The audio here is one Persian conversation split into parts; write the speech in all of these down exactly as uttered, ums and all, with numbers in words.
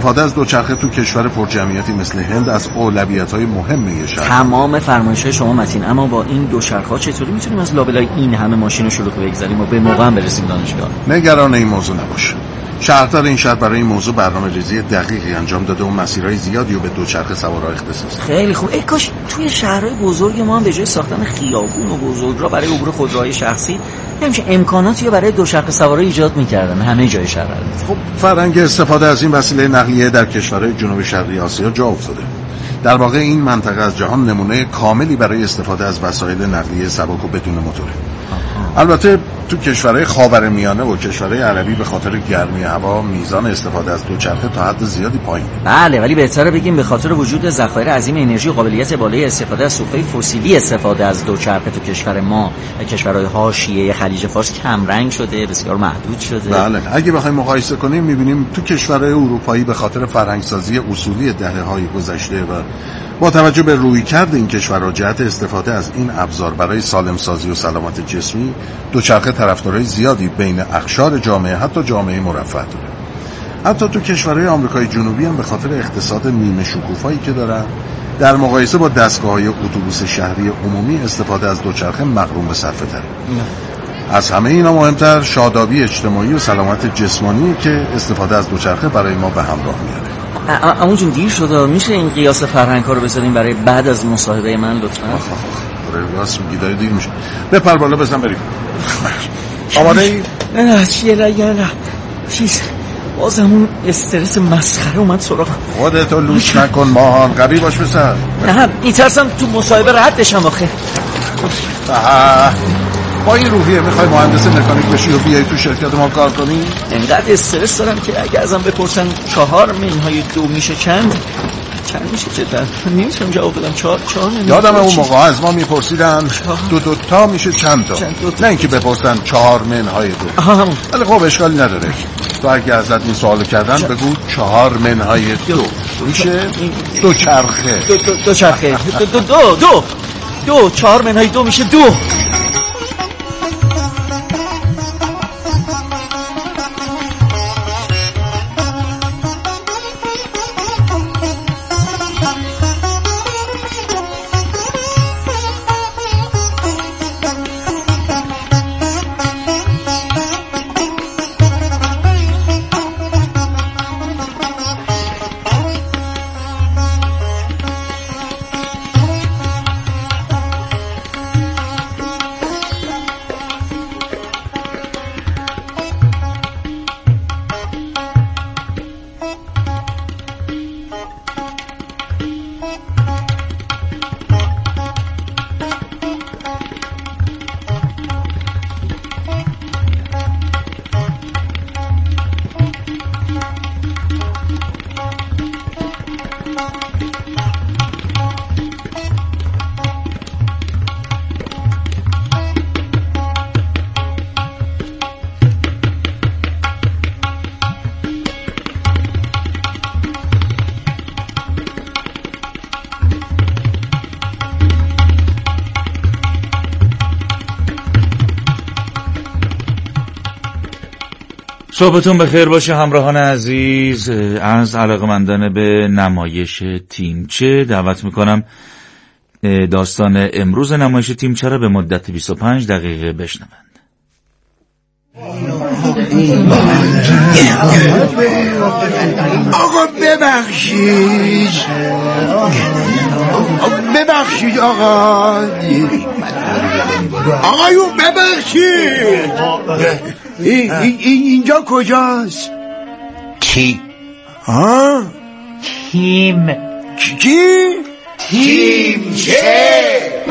استفاده از دوچرخه تو کشور پرجمعیتی مثل هند از اولویت‌های مهمه شهر. تمام فرمایش‌های شما متین، اما با این دوچرخه‌ها چطوری میتونیم از لابلای این همه ماشین و شلوغ بگذریم و به موقع هم برسیم دانشگاه؟ نگران این موضوع نباش. شهردار این شهر برای این موضوع برنامه‌ریزی دقیقی انجام داده و مسیرهای زیادی رو به دوچرخه سوارا اختصاص داده. خیلی خوب. ای کاش توی شهرهای بزرگ ما هم به جای ساختن خیابون و بزرگراه برای عبور خودروهای شخصی همچین امکاناتی رو برای دوچرخه سوارا ایجاد می‌کردن همه جای شهر. خب فرهنگ استفاده از این وسیله نقلیه در کشورهای جنوب شرقی آسیا جا افتاده. در واقع این منطقه از جهان نمونه کاملی برای استفاده از وسایل نقلیه سبک و بدون موتوره. البته تو کشورهای خاورمیانه و کشورهای عربی به خاطر گرمی هوا میزان استفاده از دوچرخه تا حد زیادی پایینه. بله، ولی بهتره بگیم به خاطر وجود ذخایر عظیم انرژی و قابلیت بالای استفاده از سوختهای فسیلی استفاده از دوچرخه تو کشور ما و کشورهای حاشیه خلیج فارس کم رنگ شده، بسیار محدود شده. بله، اگه بخوایم مقایسه کنیم میبینیم تو کشورهای اروپایی به خاطر فرهنگسازی اصولی دهه‌های گذشته و با توجه به رویکرد این کشورها جهت استفاده از این ابزار برای سالم سازی و سلامت جسمی، دوچرخه طرفدارای زیادی بین اقشار جامعه حتی جامعه مرفه داره. حتی تو کشورهای آمریکای جنوبی هم به خاطر اقتصاد نیمه شکوفایی که دارن، در مقایسه با دستگاه‌های اتوبوس شهری عمومی استفاده از دوچرخه مغروم به صرفه تره. از همه اینا مهمتر شادابی اجتماعی و سلامت جسمانی که استفاده از دوچرخه برای ما به همراه میاره. عمو جون دیر شده، میشه این قیاس فرهنگ ها رو بذاریم برای بعد از مصاحبه من لطفا؟ آره راست میگی، داره دیر میشه. بپر بالا بزن بریم. آماده ای؟ نه چیه نه نه چیز باز همون استرس مسخره اومد سراغم. خودتو لوس نکن ماهان، قوی باش پسر. نه میترسم تو مصاحبه رد بشم آخه. با این روحیه میخوای مهندس مکانیک بشی و بیای تو شرکت ما کار کنی؟ انقدر استرس دارم که اگه ازم بپرسن چهار منهای دو میشه چند چند میشه چطور نمیتونم جواب بدم. چهار چهار منهای یادم اون موقع از ما میپرسیدن دو دو تا میشه چند تا، نه اینکه بپرسن چهار منهای دو. ولی خب اشکالی نداره، تو اگه ازت این سوالو کردن چه؟ بگو چهار منهای دو, دو. میشه دو چرخه دو, دو, دو چرخه دو دو دو دو دو چهار منهای دو میشه دو. صحبتون بخیر باشه همراهان عزیز. از علاقه‌مندان به نمایش تیمچه دعوت میکنم داستان امروز نمایش تیمچه را به مدت بیست و پنج دقیقه بشنوند. آقا ببخشید ببخشید آقا آقایون ببخشید این اینجا کجاست؟ کی؟ ها؟ تیم. کی؟ تیم چه؟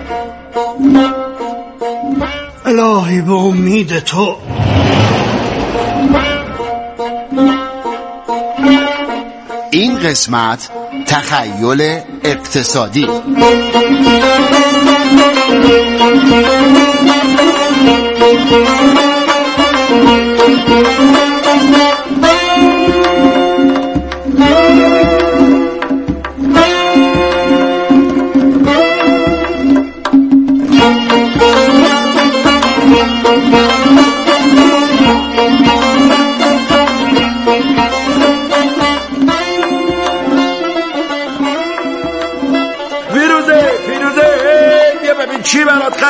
الهی به امید تو. این قسمت تخیل اقتصادی.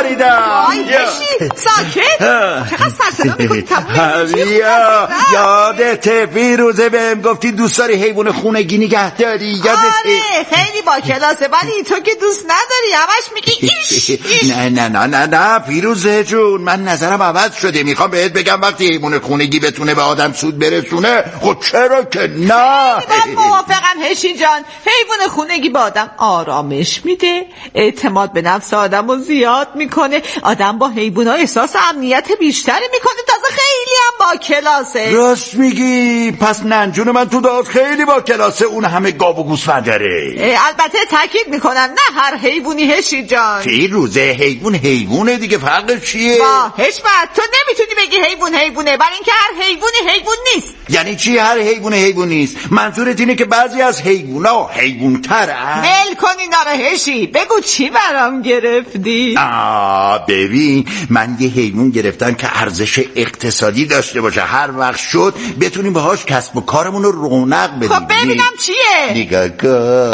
خریدم. آی بشی ساکت. چقدر سرسدا میکنی تموم یادت فیروزه بهم گفتی دوست داری حیوان خونگی نگه داری؟ یادت؟ آره خیلی با کلاسه، ولی تو که دوست نداری، همش میگی ایش ایش. نه نه نه نه نه فیروزه جون، من نظرم عوض شده. میخوام بهت بگم وقتی حیوان خونگی بتونه به آدم سود برسونه، خب چرا که نه. من موافقم هشی جان. حیوان خونگی به آدم آرامش میده، اعتماد به نفس آدم رو زیاد میکنه، آدم با حیوانات احساس امنیت بیشتری میکنه، تازه خیلی هم با کلاسه. راست میگی. پس ننجون من تو داد خیلی با کلاسه، اون همه گاو و گوسفند داره. البته تاکید میکنم نه هر حیوانی هشی جان. فیروزه حیوان حیوانه دیگه، فرقش چیه؟ با حشمت تو نمیتونی بگی حیوان حیوانه، برای اینکه هر حیوانی حیوان نیست. یعنی چی هر حیوان حیوان نیست؟ منظورت اینه که بعضی از حیوونا حیوان‌ترن؟ ول کن اینا رو هشی، بگو چی برام گرفتی؟ آه ببین، من یه حیوان گرفتم که ارزش اقتصادی داشته باشه، هر وقت شد بتونیم باهاش کسب و کارمون رو رونق بدیم. خب ببینم چیه؟ نگاه کن.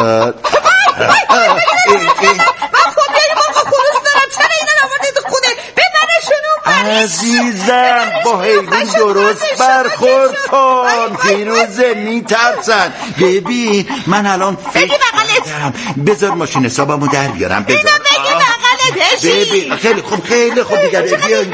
من خود یه موقع خروس دارم، چرا اینا رو آوردید خونه؟ ببرشونو. عزیزم با حیوان درست برخورد کن. فیروزه میترسن. ببین من الان فکر کردم بذار ماشین حسابمو در بیارم. بذار اینو بگی بغلت هشی. ببین خیلی خوب خیلی خوب دیگه.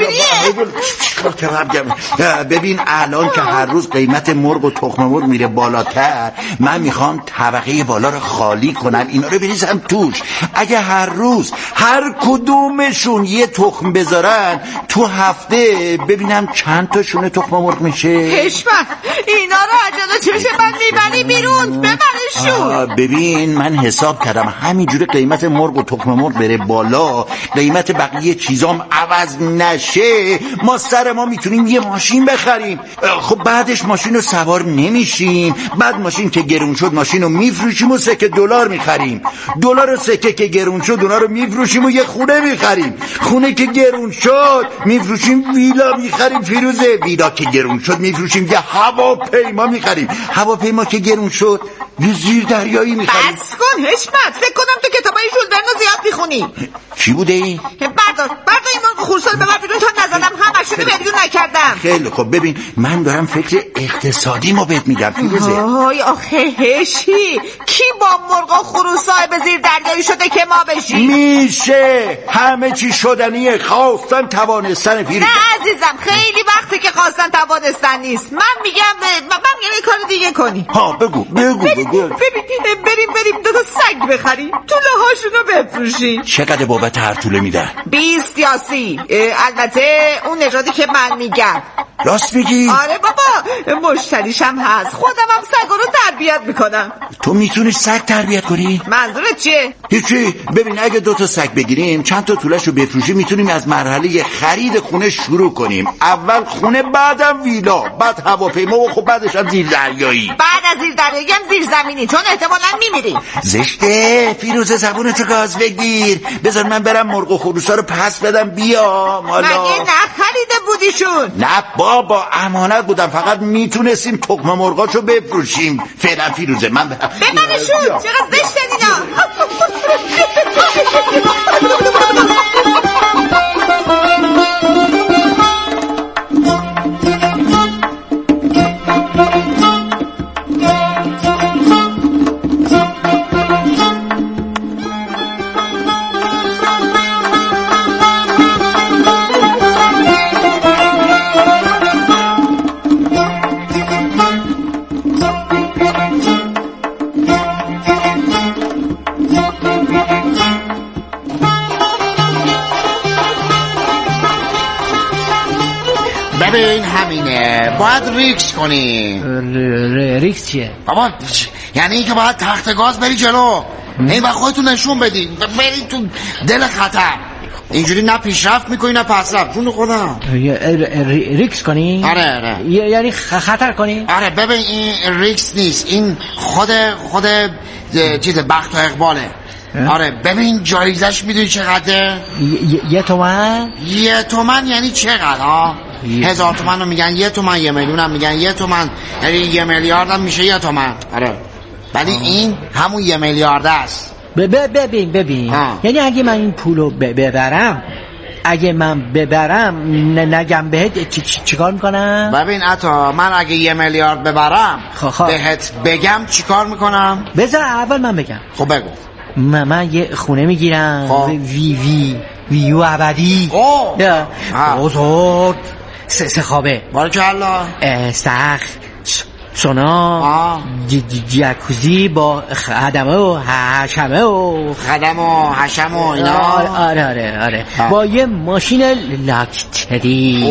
ببین الان که هر روز قیمت مرغ و تخم مرغ میره بالاتر، من میخوام طبقه بالا رو خالی کنم، اینا رو بریزم توش. اگه هر روز هر کدومشون یه تخم بذارن، تو هفته ببینم چند تا شونه تخم مرغ میشه. حشمت اینا رو عجله چه میشه من میبری بیرون؟ ببرشون. ببین من حساب کردم همینجوری قیمت مرغ و تخم مرغ بره بالا، قیمت بقیه چیزام عوض نشه، ما سر ما میتونیم یه ماشین بخریم. خب بعدش ماشین رو سوار نمیشیم، بعد ماشین که گرون شد ماشین رو میفروشیم و سکه دلار میخریم، دلار و سکه که گرون شد اونا رو میفروشیم و یه خونه میخریم، خونه که گرون شد میفروشیم ویلا میخریم. فیروزه ویلا که گرون شد میفروشیم یه هواپیما میخریم، هواپیما که گرون شد یه زیر دریایی میخریم. بس کن حشمت، فکر کنم تو کتابای ژول ورن زیاد میخونی. چی بوده این؟ بردار بردار این مرغ خورسال ببر بیرون، تا نزدم همشونو بیرون نکردم. خیلی خب ببین من دارم فکر اقتصادی ما بهت میگم فیروزه. آی آخه هشی، کی با مرغ خروسای به زیر دریایی شده که ما بشیم؟ میشه، همه چی شدنیه، خواستن توانستن. فیروزه نه عزیزم، خیلی وقته که خواستن توانستن نیست. من میگم من میگم یه کار دیگه کنی. ها بگو بگو بگو. ببین بریم بریم دو تا سگ بخریم، توله هاشونو بفروشیم. چقدر بابت هر توله میدن؟ بیست یا سی، البته اون نژادی که من میگم. راست میگی؟ آره بابا، مشتریشم هست، خودم هم سگا رو تربیت میکنم. تو میتونی سگ تربیت کنی؟ منظورت چیه؟ هیچی. ببین اگه دو تا سگ بگیریم چند تا تولهشو بفروشیم، میتونیم از مرحله خرید خونه شروع کنیم. اول خونه، بعدم ویلا، بعد هواپیما و خب بعدش هم زیر دریایی. بعد از زیر دریایی هم زیر زمینی، چون احتمالاً میمیریم. زشته. فیروزه زبونتو گاز بگیر. بذار من برم مرغ و خروسا رو پس بدم بیام. حالا مگه نخریده بودیشون؟ نه بابا امانت بودم، فقط میتونستیم تخم مرغاشو بفروشیم. فعلا فیروزه من برم. ببرشون، چقدر زشتن اینا. ببین همینه، باید ریکس کنی. ریکس چیه؟ بابا یعنی این که باید تخت گاز بری جلو، این وقت خودتون نشون بدی، بری تو دل خطر. اینجوری نه پیشرفت میکنی نه پسرفت. جون خودم ریکس کنی؟ آره آره. یعنی خطر کنی؟ آره ببین این ریکس نیست، این خود خود چیز بخت و اقباله. آره ببین جایزش میدونی چقدره؟ یه تومن؟ یه تومن یعنی چقدر ها؟ هزار تومن رو میگن یه تومن، یه میلیون هم میگن یه تومن، یعنی یه میلیارد هم میشه یه تومن. آره ولی این همون یه میلیارد است. ببین ببین یعنی اگه من این پولو ببرم اگه من ببرم نگم بهت چی چی چیکار میکنم؟ ببین عطا من اگه یه میلیارد ببرم خواه. بهت بگم چیکار میکنم؟ بذار اول من بگم. خب بگو. من, من یه خونه میگیرم وی وی ویو ابدی بزرگ سه سه خوابه بارکالله سخت سونا جکوزی با خدمه و حشمه و خدم و حشم و اینا. آره آره آره آه. با یه ماشین لاکتری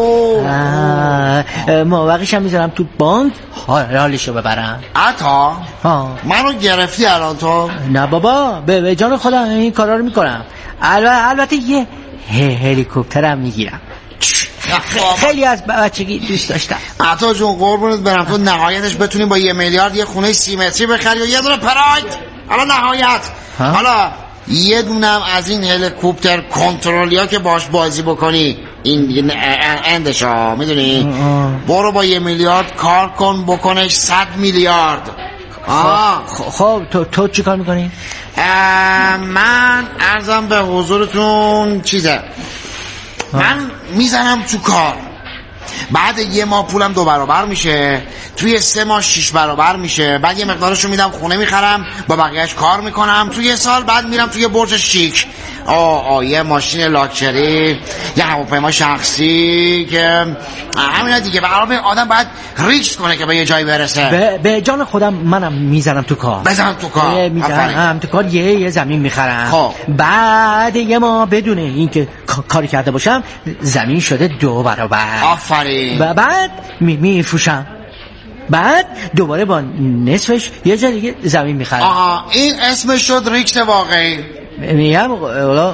موقعش هم میذارم تو بانک حالشو ببرم. عطا منو گرفتی الان تو؟ نه بابا به جان خودم این کارا رو میکنم. البته یه هلیکوپترم میگیرم خیلی از بچگی دوست داشتم. عطا جون قربونت برم تو نهایتش بتونی با یه میلیارد یه خونه سی متری بخری و یه دونه پراید. حالا نهایت ها؟ حالا یه دونم از این هلیکوپتر کنترلیا که باش بازی بکنی این اندش ها میدونی برو با یه میلیارد کار کن بکنش صد میلیارد. خب تو تو چی کار میکنی؟ من عرضم به حضورتون چیزه من میزنم تو کار بعد یه ماه پولم دو برابر میشه توی سه ماه شیش برابر میشه بعد یه مقدارشو میدم خونه میخرم با بقیهش کار میکنم توی یه سال بعد میرم توی برج شیک آه آه یه ماشین لاکچری یه هواپیما شخصی که همین دیگه برای آدم باید ریسک کنه که به یه جایی برسه. به, به جان خودم منم میزنم تو کار. بزنم تو کار میزنم تو کار یه یه زمین میخرم خب. بعد یه ما بدون اینکه کاری کرده باشم زمین شده دو برابر. آفرین. و بعد میفروشم بعد دوباره با نصفش یه جا دیگه زمین میخرم. آها این اسمش شد ریکس واقعی. میگم آقا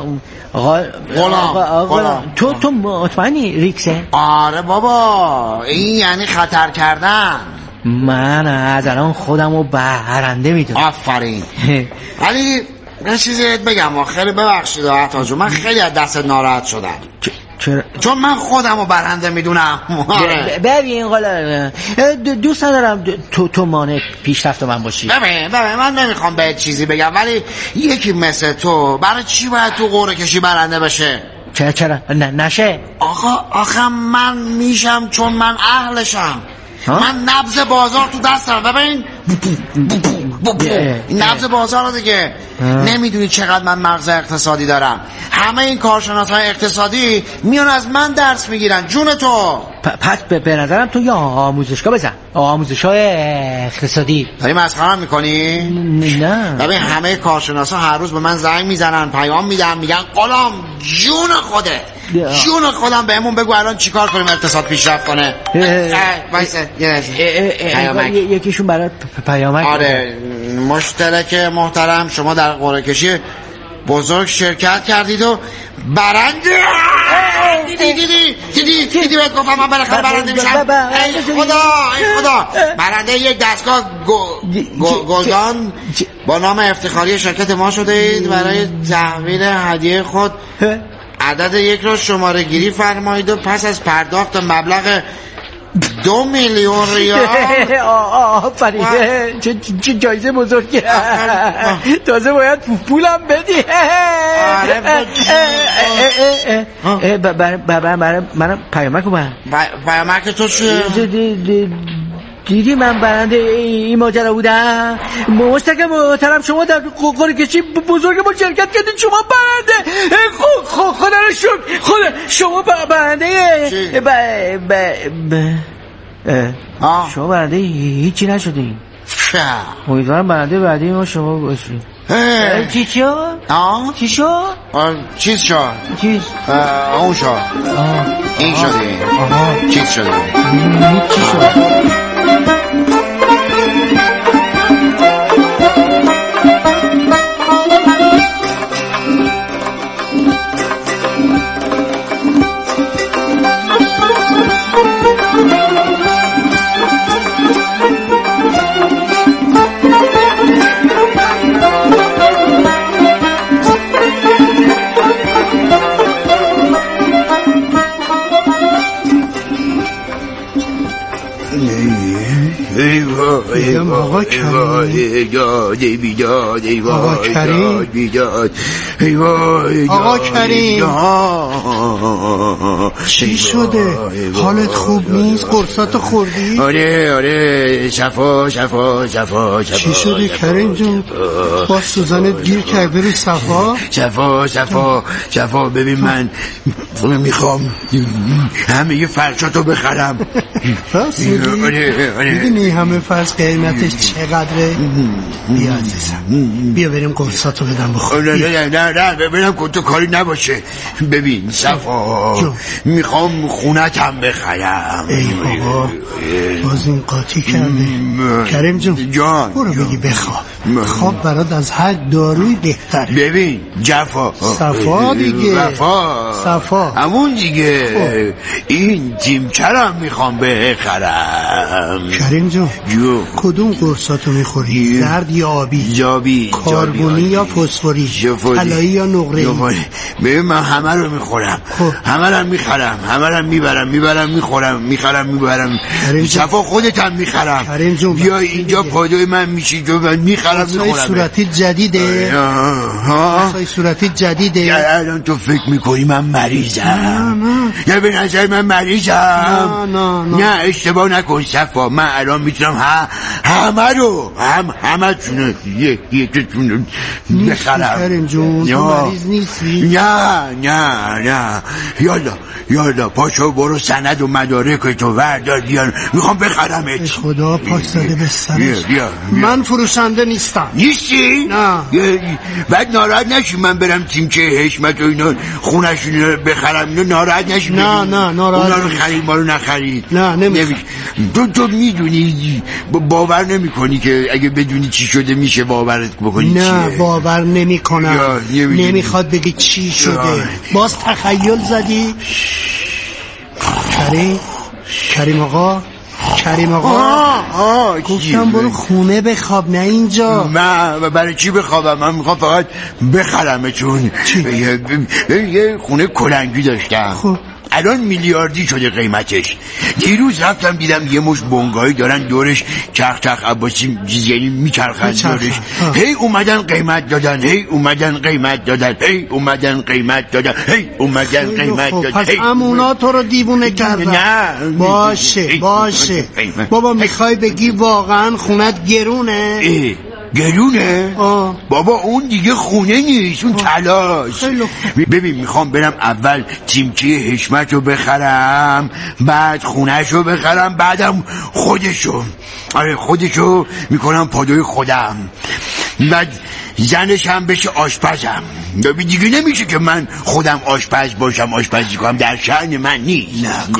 آقا تو تو مطمئنی ریکسه؟ آره بابا این یعنی خطر کردن. من از الان خودمو برنده میدونم. آفرین. ولی یه چیزی بگم خیلی ببخشید عطا جون من خیلی از دست ناراحت شدم چرا؟ چون من خودمو برنده میدونم. ببین قالا دوست ندارم تو تو مانع پیشرفت من باشی. ببین ببین من نمیخوام به چیزی بگم ولی یکی مثل تو برای چی باید تو قرعه کشی برنده بشه؟ چرا چرا نه نشه؟ آقا آخه من میشم چون من اهلشم. من نبض بازار تو دستم. ببین این نبض بازار دیگه نمیدونی چقدر من مغز اقتصادی دارم. همه این کارشناسای اقتصادی میان از من درس میگیرن. جون تو پس به نظرم تو یا آموزشگاه بزن آموزشای اقتصادی. داری مسخره‌ام میکنی؟ نه ببین همه کارشناسا هر روز به من زنگ میزنن پیام میدن میگن غلام جون خوده جون خودم بهمون بگو الان چیکار کنیم اقتصاد پیشرفت کنه. وایسه یکیشون برای پیامک. آره مشترک محترم شما در قرعه کشی بزرگ شرکت کردید و برنده دیدی دیدی دیدی دیدی بهت گفتم من بالاخره برنده میشم. ای خدا ای خدا برنده یک دستگاه گلدان با نام افتخاری شرکت ما شده اید. برای تحویل هدیه خود عدد یک را شماره گیری فرمایید و پس از پرداخت مبلغ دو میلیون ریال. آفرین چه جایزه بزرگه. تازه باید پولم بدی. برای منم پیامک رو برم. پیامک تو چیه؟ دیدی من برنده این ماجرا بودم. مشتاق محترم شما در قرعه کشی بزرگ ما شرکت کردید شما برنده. خدا رو شکر خدا شما برنده شما برنده هیچی نشدین. امیدوارم برنده بعدی ما شما باشید. چی شد؟ چی شد؟ چیز شد چیز اون شد این شدی چیز شدی چی شد؟ آقا کریم آقا کریم آقا کریم چی شده؟ حالت خوب نیست؟ قرصاتو خوردی؟ آره آره شفا شفا شفا شفا چی شده کریم جون؟ با سوزنت گیر کرده رو صفا؟ شفا شفا شفا ببین من میخوام همه یه فرشاتو بخرم. راست میگی؟ میدونی همه فرش قیمتش چقدره؟ بیا عزیزم بیا بریم قرصاتو بدم بخور. نه نه نه نه ببینم کن کاری نباشه. ببین صفا میخوام خونتم بخرم. ای بابا باز این قاطی کرده. کریم جون جان برو بگی بخواب. خواب برات از هر داروی بهتره. ببین جفا صفا دیگه وفا صفا همون دیگه این تیمچرم میخوام بخرم. کریم جون جو. کدوم قرصاتو میخوری؟ زرد یا آبی؟ جابی کاربونی یا فسفوری؟ طلایی یا نقره‌ای؟ ببین من همه رو میخورم همه رو میخرم همه رو میبرم میبرم میخورم میخرم میبرم. صفا خودت هم میخرم. کریم جون بیا اینجا پادوی من میشی تو من میخرم میخورم. صورتی جدیده؟ ها صورتی جدیده؟ الان تو فکر میکنی من مریضم؟ نه نه به نظر من مریضم. نه نه نه اشتباه نکن صفا من الان میتونم ها همه رو هم همه تونه یک یکتون بخرم. کریم جون تو مریض نیستی؟ نه نه نه یالا یالا پاشو برو سند و مدارک تو وردار بیان میخوام بخرمت. خدا پاک زده به سرش. بیا بیا من فروشنده نیستم. نیستی؟ نه. بعد ناراحت نشی من برم تیمچه حشمت و اینا خونشون بخرم اینا ناراحت نشی. نه نه ناراحت اونا رو خرید ما رو نخرید. نه نمیخوام. تو تو میدونی باور نمی کنی که اگه بدونی چی شده میشه باورت بکنی؟ نه چیه؟ باور نمی کنم. نمیخواد بگی چی شده. باز تخیل زدی؟ کریم کریم آقا کریم آقا گفتم برو خونه بخواب نه اینجا. من برای چی بخوابم؟ من میخوام فقط بخرمه چون یه خونه کلنگی داشتم. خب الان میلیاردی شده قیمتش. دیروز رفتم دیدم یه مش بنگاهی دارن دورش چرخ چرخ عباسی یعنی میچرخن دورش. هی اومدن قیمت دادن هی اومدن قیمت دادن هی اومدن قیمت دادن هی اومدن قیمت دادن. پس امونا تو رو دیوونه کردن. نه باشه باشه بابا میخوای بگی واقعا خونت گرونه؟ ای گرونه؟ آه. بابا اون دیگه خونه نیست اون تلاش. ببین میخوام برم اول تیمچه حشمت رو بخرم بعد خونهش رو بخرم بعدم خودشو. آره خودشو میکنم پادوی خودم بعد زنش هم بشه آشپزم. دیگه نمیشه که من خودم آشپز باشم آشپزی کنم در شأن من نیست. نه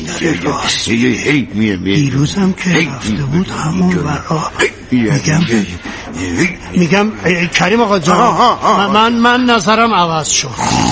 نه دیروز هم که رفته بود همون برا میگم میگم کریم آقا جان من من نظرم عوض شد.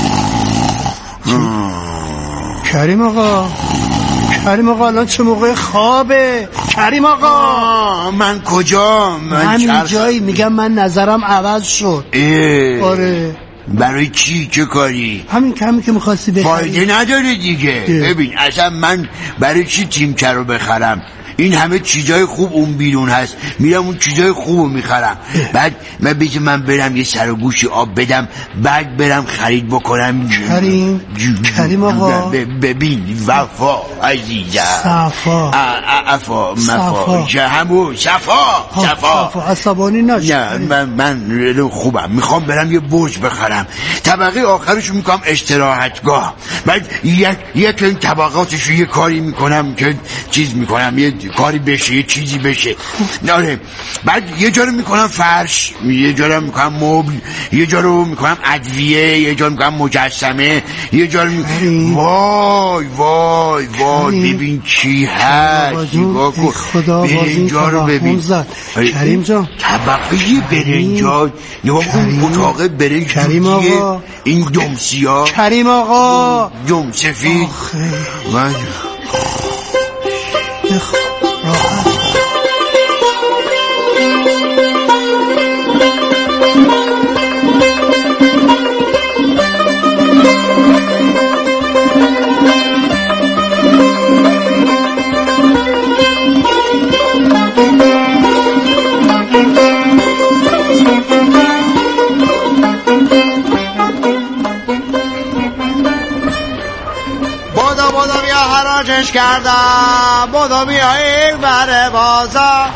کریم آقا کریم آقا الان چه موقع خوابه؟ کریم آقا من کجا؟ من همین جایی میگم من نظرم عوض شد. آره برای چی؟ چه کاری؟ همین کمی که میخواستی بخری. فایده نداره دیگه. ببین اصلا من برای چی تیمچه رو بخرم؟ این همه چیزای خوب اون بیرون هست میرم اون چیزای خوبو میخرم. بعد من بیشه من برم یه سر و گوشی آب بدم بعد برم خرید بکنم. کریم کریم آقا ببین وفا عزیزم صفا افا مفا همون صفا صفا عصبانی نشد. نه من من خوبم میخوام برم یه برج بخرم طبقه آخرش میکنم استراحتگاه بعد یک یک این طبقاتش یه کاری میکنم که چیز میکنم یه کاری بشه یه چیزی بشه. آره بعد یه جا رو میکنم فرش یه جا رو میکنم مبل یه جا رو میکنم ادویه یه جا رو میکنم مجسمه یه جا رو میکنم وای وای وای ببین چی هست نگاه کن برنجا رو ببین کریم جان طبقه برنجا نگاه کن اتاق برنج کریم آقا این دم سیاه کریم آقا دم سفید من راحت تمومش کردم. بودو بیاییم بر بازار.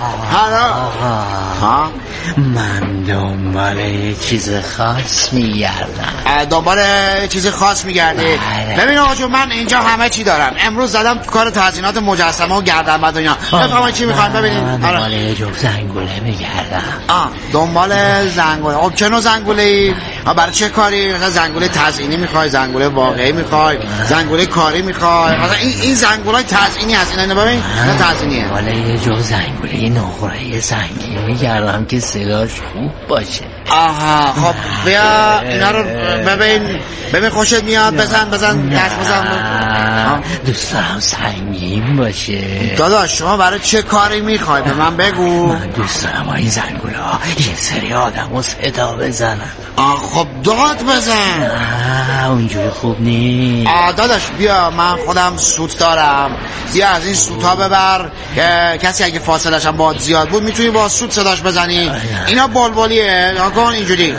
ها من دنبال یه چیز خاص میگردم. دنبال چیز خاص میگردی؟ ببین آقا جون، من اینجا همه چی دارم. امروز زدم تو کار تزیینات مجسمه و گردنبند و اینا. بفرمایید چی میخواین ببینید. دنبال یه جو زنگوله میگردم. آه دنبال زنگوله. خب چه نوع زنگوله ای؟ برای چه کاری؟ مثلا زنگوله تزیینی میخوای، زنگوله واقعی میخوای، زنگوله کاری میخوای؟ مثلا این این زنگولای تزیینی هست. اینا ببین اینا تزیینیه. دنبال یه جو زنگوله نقره سنگی میگردم که صداش خوب باشه. آها خب بیا اینا رو ببین. ببین خوشت میاد؟ بزن بزن دست بزن. دوست دارم سنگین باشه. داداش شما برای چه کاری میخوای به من بگو. من دوست دارم این زنگوله ها یه سری آدم رو صدا بزنن. آه خب داد بزن. اونجوری خوب نیست. آه داداش بیا، من خودم سوت دارم. بیا از این سوت ها ببر که کسی اگه فاصلش هم باید زیاد بود میتونی با سوت صداش بزنی. اینا بلبلیه نکن اینجوری.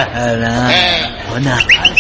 نه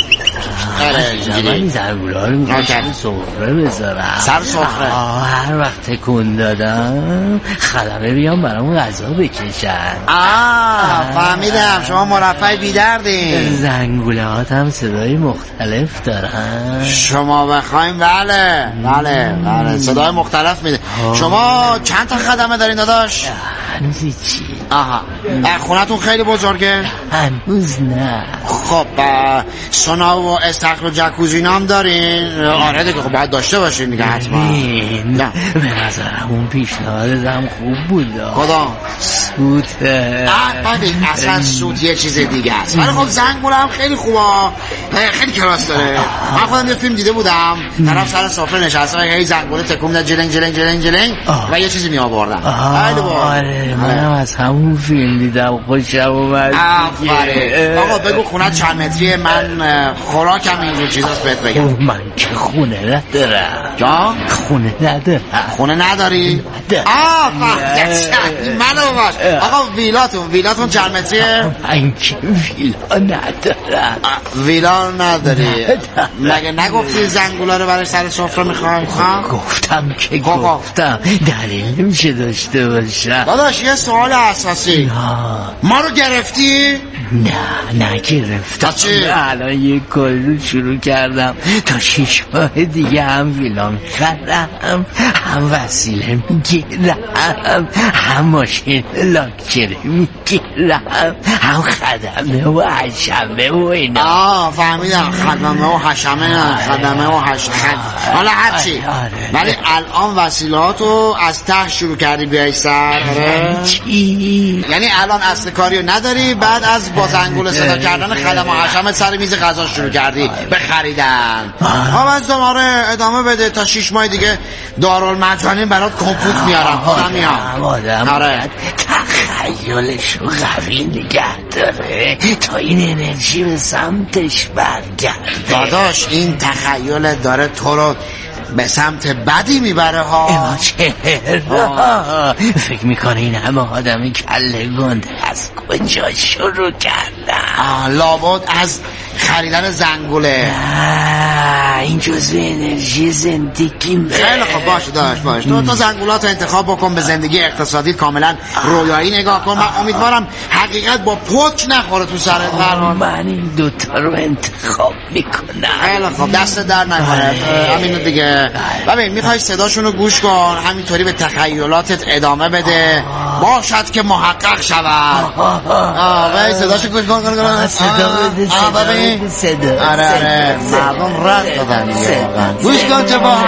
من این زنگوله ها رو میخوام سفره بذارم. سر سفره؟ هر وقت تکون دادم خدمه بیام برام غذا بکشن. آه فهمیدم شما مرفع بیدردین. زنگوله هات هم صدای مختلف دارن. شما بخوایم بله بله بله صدای مختلف میده. شما چند تا خدمه دارین داداش؟ هنوز چی؟ آها خونتون خیلی بزرگه؟ هنوز نه. خب سونا و استخر و جکوزی نام دارین؟ آره دیگه خب باید داشته باشین دیگه حتما. نه به نظرم اون پیشنهادم خوب بود. کدام؟ سوت. ببین اصلا سوت یه چیز دیگه است، ولی خب زنگوله هم خیلی خوبه، خیلی کلاس داره. من خودم یه فیلم دیده بودم، طرف سر سفره نشسته هی زنگوله تکون میداد جلنگ جلنگ جلنگ جلنگ و یه چیزی می آوردن. آره منم از همون فیلم دیدم، خوشم اومد. آفرین. آقا بگو خونه چند متریه؟ من خوراکم اینجور چیزاست بهت بگم. من که خونه ندارم. جا؟ خونه ندارم. خونه نداری؟ آه فهمیدم. منو باش. آقا ویلاتون ویلاتون چند متریه؟ من که ویلا ندارم. ویلا نداری؟ مگه نگفتی زنگوله رو برای سر سفره میخوای؟ گفتم که گفتم دلیل نمیشه داشته باشم. داداش یه سوال اساسی، ما رو گرفتی؟ نه نگرفتم. چی؟ الان یه کاری رو شروع کردم تا شش ماه دیگه هم ویلا میخرم، هم وسیله میگیرم، هم ماشین لاکچری میگیرم، هم خدمه و حشمه و اینا. آه فهمیدم، خدمه و حشمه خدمه و حشمه. حالا هرچی، ولی الان وسیلهاتو از ته شروع کردی بیای سر. چی؟ یعنی الان اصل کاریو نداری، بعد از با زنگوله صدا کردن خدمه و حشمه سر میز غذا شروع کردی به خریدن. ها از دوباره ادامه بده تا شش ماه دیگه دارالمجانین برات کمپوت میارم. خودم میام. آدم آره تخیلش رو قوی نگه داره تا این انرژی به سمتش برگرده. داداش این تخیل داره تو رو به سمت بدی میبره ها. اما چرا؟ فکر میکنه این همه آدم کله گنده از کجا شروع کردن؟ لابد از خریدن زنگوله. این جزو انرژی زندگی. خیلی خب باشه داشت باش تو تا زنگولات انتخاب بکن، به زندگی اقتصادی کاملا رویایی نگاه کن. من امیدوارم حقیقت با پک نخوره تو سرت. من این دوتا رو انتخاب میکنم. خیلی خب دست در نکنه. همینو دیگه. ببین میخوای صداشونو گوش کن، همینطوری به تخیلاتت ادامه بده، باشد که محقق شود. آه صداشو گوش کن کن صدا بده صدا بده صدا. آره آره مردم رد دادن گوش کن چه با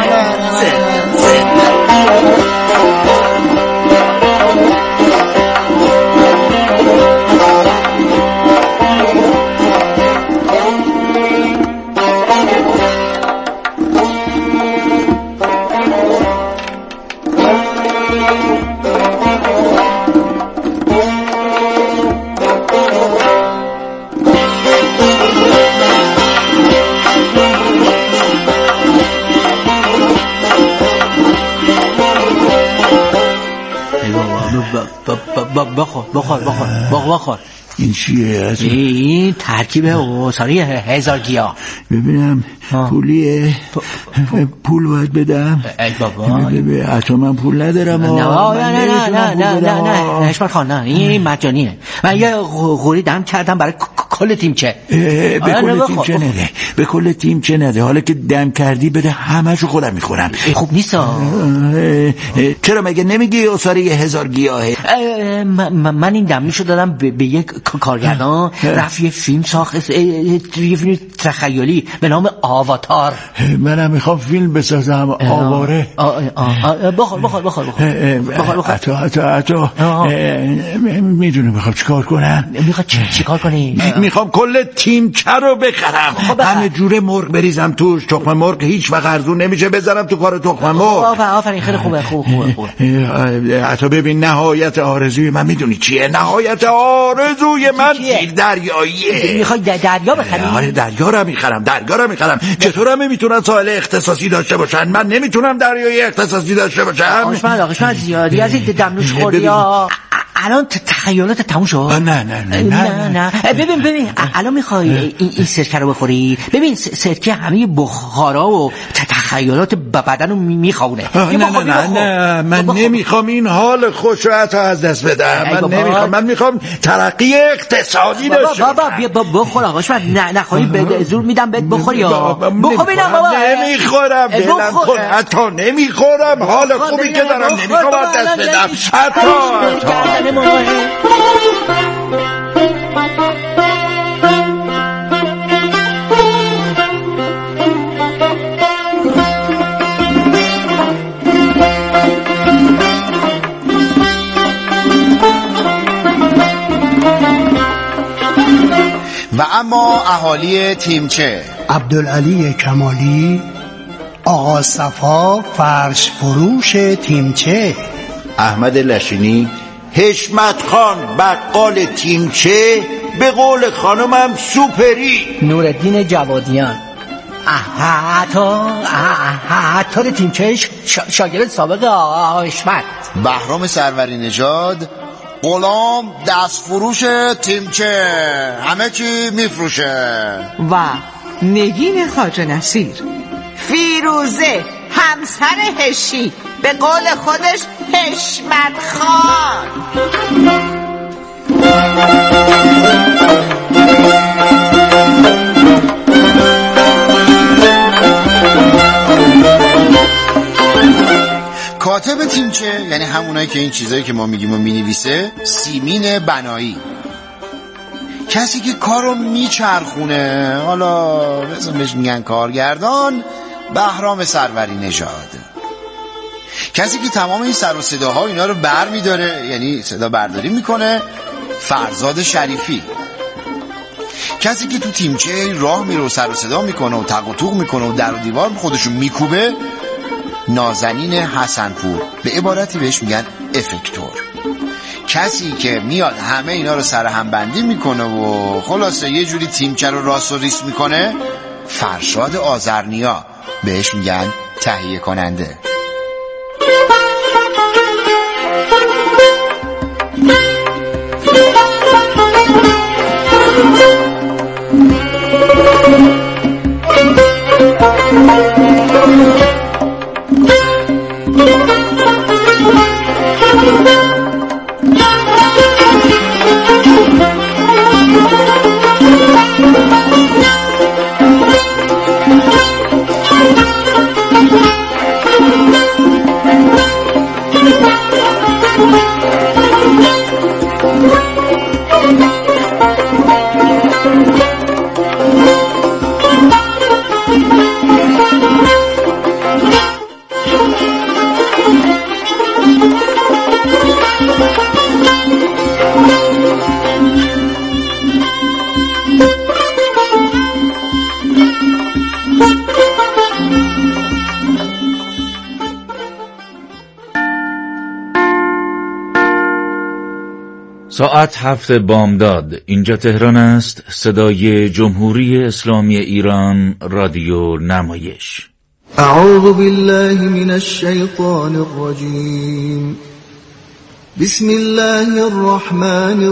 بخور بخور بخور بخور بخور این چیه؟ این ترکیب اوصاری هزار گیاه. ببینم پولیه پول باید بدم. ای بابا حتی من پول ندارم. نه نه نه نه نه نه نه حشمت خان نه این مجانیه. من یه غوری دم کردم برای کل تیمچه. به کل تیمچه نده به کل تیمچه نده حالا که دم کردی بده همه‌شو خودم میخورم. خوب نیستا؟ چرا مگه نمیگی اوصاری هزار گیاهه؟ من این دمیشو دادم به یک کارگردان رفت یه فیلم ساخت، یه فیلم تخیلی به نام آواتار. منم میخوام فیلم بسازم. آواره. بخور بخور بخور بخور حتی حتی حتی میدونی میخوام چیکار کنم؟ میخوام چیکار کنی؟ میخوام کل تیمچه رو بخرم. همه جوره مرغ بریزم توش. تخم مرغ هیچ وقت ارزون نمیشه بذارم تو کار تخم مرغ. آفرین خیلی خوبه خوب خوبه. حتی ببین نهایت آرزوی من میدونی چیه؟ نهایت آرزوی من زیر دریاییه. میخوای دریا بخری؟ آره دریا رو میخرم دریا رو میخرم. چطور هم میتونن ساحل اختصاصی داشته باشن من نمیتونم دریای اختصاصی داشته باشم؟ آقا آقا زیادی از این دمنوش خوری ها. الان تخیلات تموم شد؟ نه نه نه نه نه ببین ببین الان میخوای این سرکه رو بخوری؟ ببین سرکه همه بخارا و تخیلات بدن رو میخوونه. نه نه نه نه من نمیخوام این حال خوش رو حتی از دست بدم. من نمیخوام. من میخوام ترقی اقتصادی داشته بابا بابا بخور آقا شما نه نخوری زور میدم بهت بخوری یا بخور ببینم بابا. نمیخورم بلم کن. حتی نمیخورم. حال خوبی که دارم نمیخوام از دست بدم. حتی و اما اهالی تیمچه: عبدالعلی کمالی، آقا صفا فرش فروش تیمچه، احمد لشینی، حشمت خان بقال تیمچه، به قول خانمم سوپری، نورالدین جوادیان، عطار عطار تیمچه شاگرد سابق آقا حشمت، بهرام سروری نژاد، غلام دستفروش تیمچه، همه چی میفروشه، و نگین خواجه نصیر، فیروزه همسر هشی، به قول خودش حشمت خان. کاتب تیمچه یعنی همونایی که این چیزایی که ما میگیم و مینویسه، سیمین بنایی. کسی که کارو میچرخونه، حالا مثلا بهش میگن کارگردان، بهرام سروری نژاد. کسی که تمام این سر و صداها اینا رو بر میداره، یعنی صدا برداری میکنه، فرزاد شریفی. کسی که تو تیمچه راه میره و سر و صدا میکنه و تق و توق میکنه و در و دیوار خودشو میکوبه، نازنین حسنپور، به عبارتی بهش میگن افکتور. کسی که میاد همه اینا رو سر هم بندی میکنه و خلاصه یه جوری تیمچه رو راست و ریس میکنه، فرشاد آذرنیا، بهش میگن تهیه کننده. ساعت هفت بامداد، اینجا تهران است. صدای جمهوری اسلامی ایران، رادیو نمایش. اعوذ بالله من الشیطان الرجیم. بسم الله الرحمن